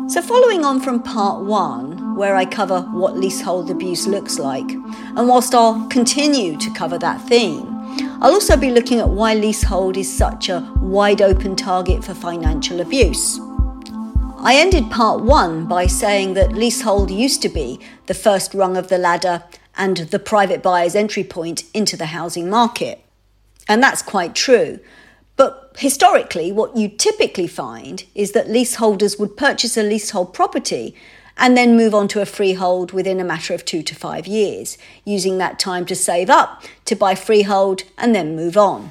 So following on from part 1, where I cover what leasehold abuse looks like, and whilst I'll continue to cover that theme, I'll also be looking at why leasehold is such a wide open target for financial abuse. I ended part 1 by saying that leasehold used to be the first rung of the ladder and the private buyer's entry point into the housing market. And that's quite true. But historically, what you typically find is that leaseholders would purchase a leasehold property and then move on to a freehold within a matter of 2 to 5 years, using that time to save up, to buy freehold and then move on.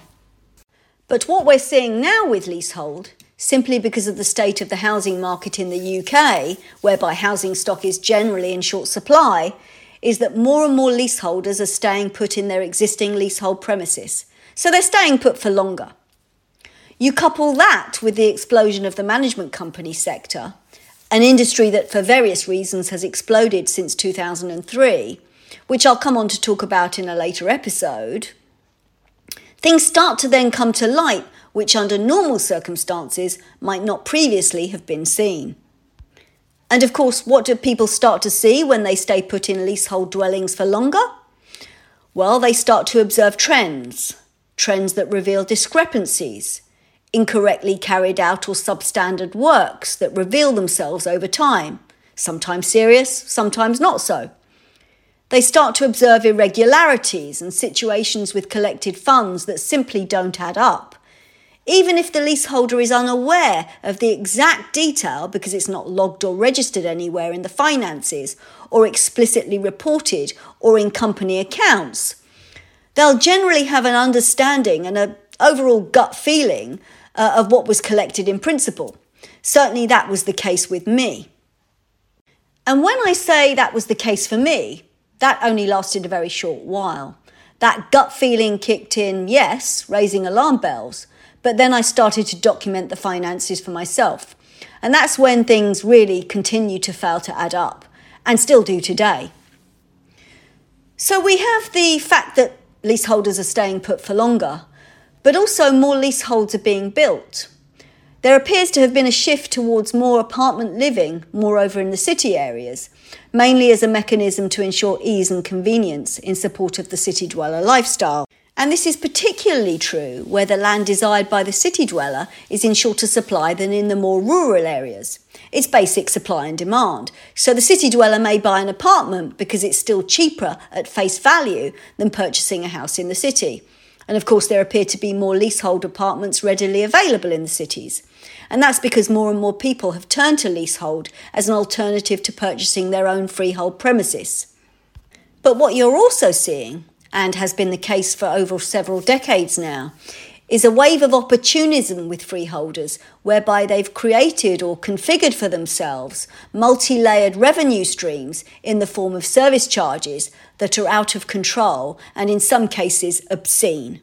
But what we're seeing now with leasehold, simply because of the state of the housing market in the UK, whereby housing stock is generally in short supply, is that more and more leaseholders are staying put in their existing leasehold premises. So they're staying put for longer. You couple that with the explosion of the management company sector, an industry that for various reasons has exploded since 2003, which I'll come on to talk about in a later episode, things start to then come to light which under normal circumstances might not previously have been seen. And of course, what do people start to see when they stay put in leasehold dwellings for longer? Well, they start to observe trends that reveal discrepancies, incorrectly carried out or substandard works that reveal themselves over time, sometimes serious, sometimes not so. They start to observe irregularities and situations with collected funds that simply don't add up. Even if the leaseholder is unaware of the exact detail because it's not logged or registered anywhere in the finances or explicitly reported or in company accounts, they'll generally have an understanding and an overall gut feeling of what was collected in principle. Certainly that was the case with me. And when I say that was the case for me, that only lasted a very short while. That gut feeling kicked in, yes, raising alarm bells, but then I started to document the finances for myself. And that's when things really continued to fail to add up, and still do today. So we have the fact that leaseholders are staying put for longer, but also more leaseholds are being built. There appears to have been a shift towards more apartment living, moreover in the city areas, mainly as a mechanism to ensure ease and convenience in support of the city dweller lifestyle. And this is particularly true where the land desired by the city dweller is in shorter supply than in the more rural areas. It's basic supply and demand. So the city dweller may buy an apartment because it's still cheaper at face value than purchasing a house in the city. And of course, there appear to be more leasehold apartments readily available in the cities. And that's because more and more people have turned to leasehold as an alternative to purchasing their own freehold premises. But what you're also seeing, and has been the case for over several decades now, is a wave of opportunism with freeholders whereby they've created or configured for themselves multi-layered revenue streams in the form of service charges that are out of control and in some cases obscene.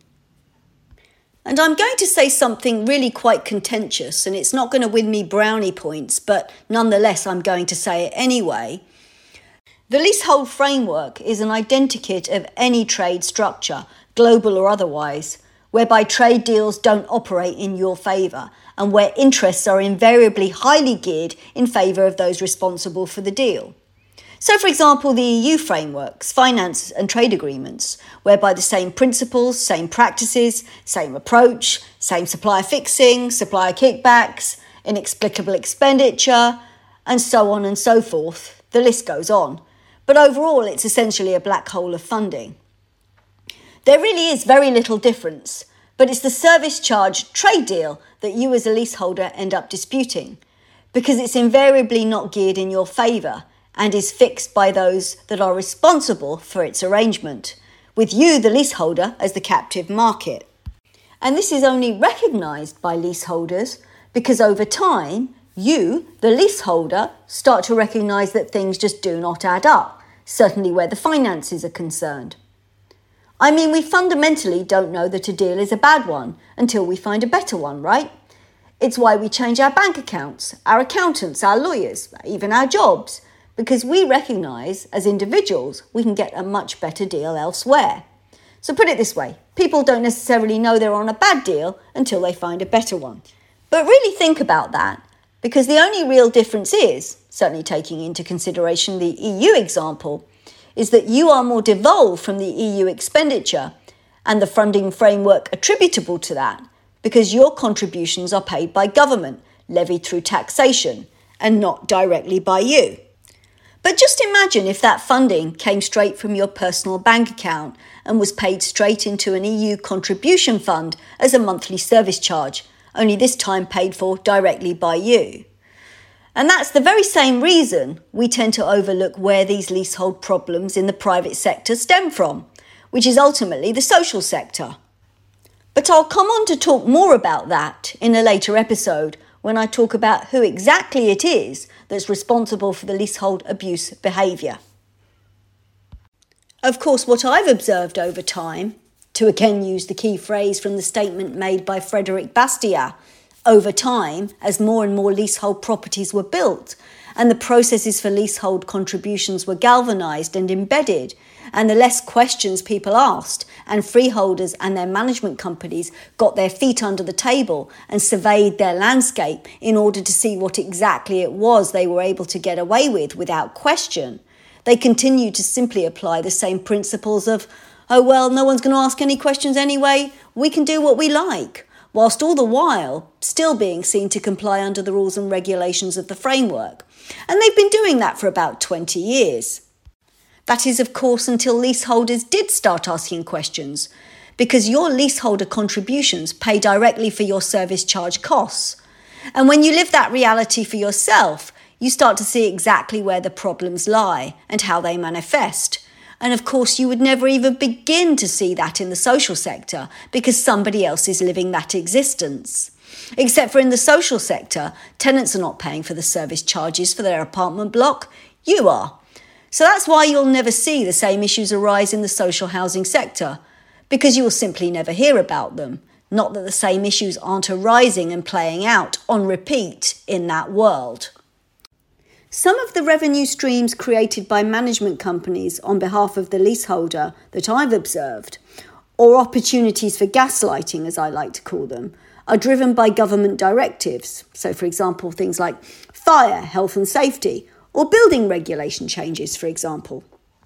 And I'm going to say something really quite contentious, and it's not going to win me brownie points, but nonetheless I'm going to say it anyway. The leasehold framework is an identikit of any trade structure, global or otherwise, whereby trade deals don't operate in your favour and where interests are invariably highly geared in favour of those responsible for the deal. So, for example, the EU frameworks, finance and trade agreements, whereby the same principles, same practices, same approach, same supplier fixing, supplier kickbacks, inexplicable expenditure, and so on and so forth. The list goes on. But overall, it's essentially a black hole of funding. There really is very little difference, but it's the service charge trade deal that you as a leaseholder end up disputing, because it's invariably not geared in your favour and is fixed by those that are responsible for its arrangement, with you, the leaseholder, as the captive market. And this is only recognised by leaseholders because over time, you, the leaseholder, start to recognise that things just do not add up, certainly where the finances are concerned. I mean, we fundamentally don't know that a deal is a bad one until we find a better one, right? It's why we change our bank accounts, our accountants, our lawyers, even our jobs, because we recognise as individuals we can get a much better deal elsewhere. So put it this way, people don't necessarily know they're on a bad deal until they find a better one. But really think about that. Because the only real difference is, certainly taking into consideration the EU example, is that you are more devolved from the EU expenditure and the funding framework attributable to that, because your contributions are paid by government, levied through taxation, and not directly by you. But just imagine if that funding came straight from your personal bank account and was paid straight into an EU contribution fund as a monthly service charge, only this time paid for directly by you. And that's the very same reason we tend to overlook where these leasehold problems in the private sector stem from, which is ultimately the social sector. But I'll come on to talk more about that in a later episode when I talk about who exactly it is that's responsible for the leasehold abuse behaviour. Of course, what I've observed over time, to again use the key phrase from the statement made by Frédéric Bastiat, over time, as more and more leasehold properties were built and the processes for leasehold contributions were galvanised and embedded, and the less questions people asked, and freeholders and their management companies got their feet under the table and surveyed their landscape in order to see what exactly it was they were able to get away with without question, they continued to simply apply the same principles of, oh well, no one's going to ask any questions anyway, we can do what we like, whilst all the while still being seen to comply under the rules and regulations of the framework. And they've been doing that for about 20 years. That is, of course, until leaseholders did start asking questions, because your leaseholder contributions pay directly for your service charge costs. And when you live that reality for yourself, you start to see exactly where the problems lie and how they manifest. And of course, you would never even begin to see that in the social sector because somebody else is living that existence. Except for in the social sector, tenants are not paying for the service charges for their apartment block, you are. So that's why you'll never see the same issues arise in the social housing sector, because you will simply never hear about them. Not that the same issues aren't arising and playing out on repeat in that world. Some of the revenue streams created by management companies on behalf of the leaseholder that I've observed, or opportunities for gaslighting, as I like to call them, are driven by government directives. So, for example, things like fire, health and safety, or building regulation changes, for example.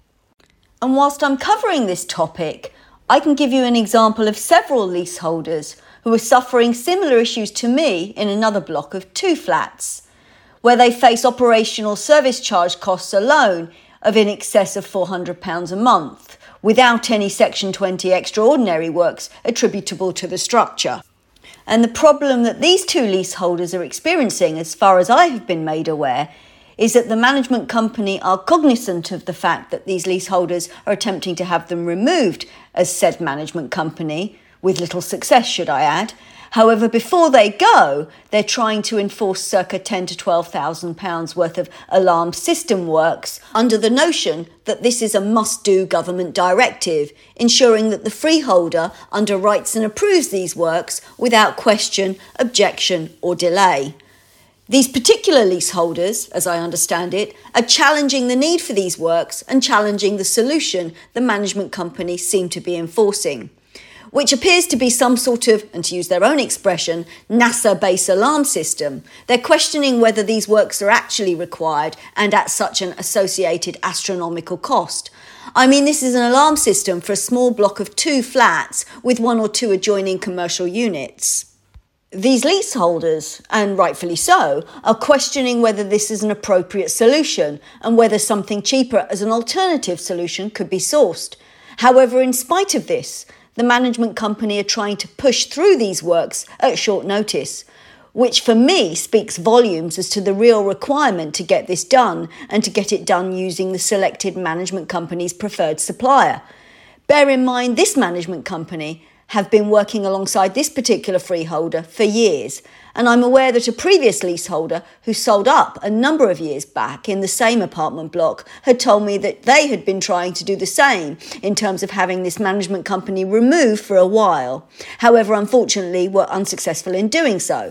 And whilst I'm covering this topic, I can give you an example of several leaseholders who are suffering similar issues to me in another block of 2 flats, where they face operational service charge costs alone of in excess of £400 a month, without any Section 20 extraordinary works attributable to the structure. And the problem that these 2 leaseholders are experiencing, as far as I have been made aware, is that the management company are cognizant of the fact that these leaseholders are attempting to have them removed as said management company, with little success, should I add. However, before they go, they're trying to enforce circa £10,000 to £12,000 worth of alarm system works under the notion that this is a must-do government directive, ensuring that the freeholder underwrites and approves these works without question, objection or delay. These particular leaseholders, as I understand it, are challenging the need for these works and challenging the solution the management company seem to be enforcing, which appears to be some sort of, and to use their own expression, NASA base alarm system. They're questioning whether these works are actually required and at such an associated astronomical cost. I mean, this is an alarm system for a small block of 2 flats with 1 or 2 adjoining commercial units. These leaseholders, and rightfully so, are questioning whether this is an appropriate solution and whether something cheaper as an alternative solution could be sourced. However, in spite of this, the management company are trying to push through these works at short notice, which for me speaks volumes as to the real requirement to get this done and to get it done using the selected management company's preferred supplier. Bear in mind, this management company have been working alongside this particular freeholder for years, and I'm aware that a previous leaseholder who sold up a number of years back in the same apartment block had told me that they had been trying to do the same in terms of having this management company removed for a while. However, unfortunately, were unsuccessful in doing so.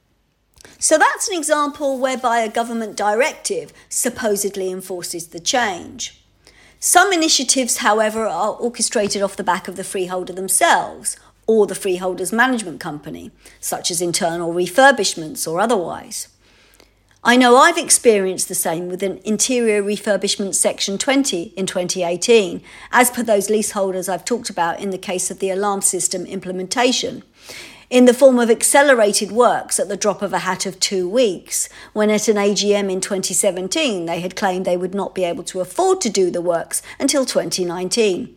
So that's an example whereby a government directive supposedly enforces the change. Some initiatives, however, are orchestrated off the back of the freeholder themselves or the freeholder's management company, such as internal refurbishments or otherwise. I know I've experienced the same with an interior refurbishment Section 20 in 2018, as per those leaseholders I've talked about in the case of the alarm system implementation, in the form of accelerated works at the drop of a hat of 2 weeks, when at an AGM in 2017 they had claimed they would not be able to afford to do the works until 2019.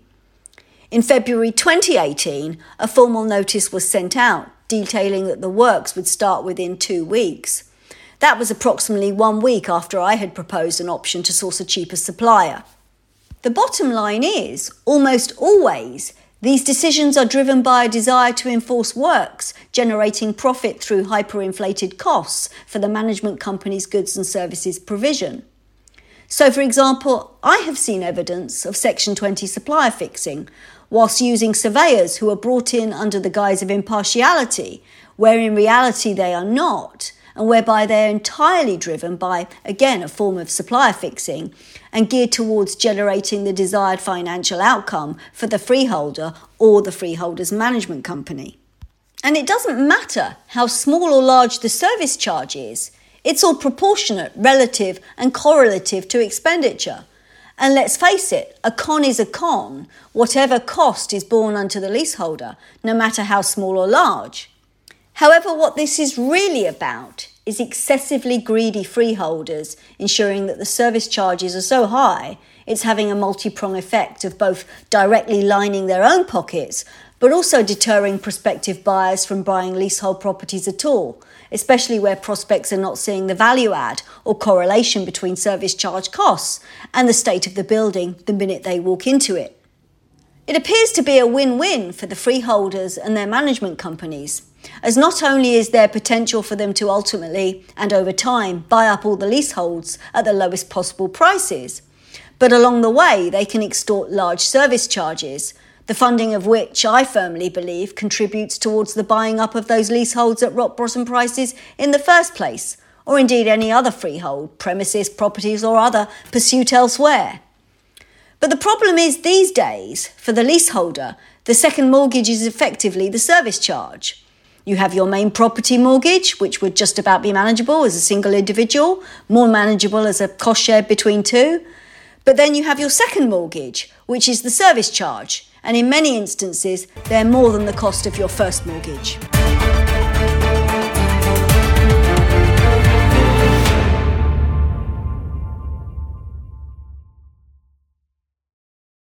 In February 2018, a formal notice was sent out detailing that the works would start within 2 weeks. That was approximately 1 week after I had proposed an option to source a cheaper supplier. The bottom line is, almost always, these decisions are driven by a desire to enforce works, generating profit through hyperinflated costs for the management company's goods and services provision. So, for example, I have seen evidence of Section 20 supplier fixing, whilst using surveyors who are brought in under the guise of impartiality, where in reality they are not, and whereby they are entirely driven by, again, a form of supplier fixing and geared towards generating the desired financial outcome for the freeholder or the freeholder's management company. And it doesn't matter how small or large the service charge is, it's all proportionate, relative and correlative to expenditure. And let's face it, a con is a con, whatever cost is borne unto the leaseholder, no matter how small or large. However, what this is really about is excessively greedy freeholders ensuring that the service charges are so high, it's having a multi-pronged effect of both directly lining their own pockets, but also deterring prospective buyers from buying leasehold properties at all, especially where prospects are not seeing the value add or correlation between service charge costs and the state of the building the minute they walk into it. It appears to be a win-win for the freeholders and their management companies, as not only is there potential for them to ultimately and over time buy up all the leaseholds at the lowest possible prices, but along the way they can extort large service charges, the funding of which I firmly believe contributes towards the buying up of those leaseholds at rock bottom prices in the first place, or indeed any other freehold, premises, properties or other pursuit elsewhere. But the problem is these days, for the leaseholder, the second mortgage is effectively the service charge. You have your main property mortgage, which would just about be manageable as a single individual, more manageable as a cost shared between two. But then you have your second mortgage, which is the service charge, and in many instances, they're more than the cost of your first mortgage.